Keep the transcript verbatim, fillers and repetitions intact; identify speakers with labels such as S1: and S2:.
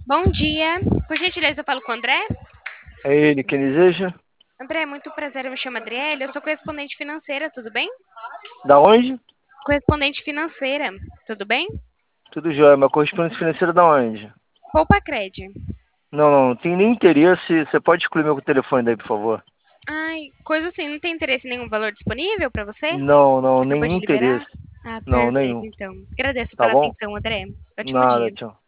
S1: Bom dia. Por gentileza, eu falo com o André?
S2: É ele quem deseja?
S1: André, muito prazer, eu me chamo Adriele, eu sou correspondente financeira, tudo bem?
S2: Da onde?
S1: Correspondente financeira, tudo bem?
S2: Tudo jóia, mas correspondente financeira da onde?
S1: Poupa Cred.
S2: Não, não, não tem nem interesse. Você pode excluir meu telefone daí, por favor?
S1: Ai, coisa assim, não tem interesse em nenhum valor disponível para você?
S2: Não, não,
S1: Acabou de
S2: nenhum
S1: liberar?
S2: interesse.
S1: Ah,
S2: Não,
S1: perfeito,
S2: nenhum.
S1: então. Agradeço
S2: Tá
S1: pela
S2: bom?
S1: atenção, André. Ótimo
S2: Nada,
S1: dia.
S2: tchau.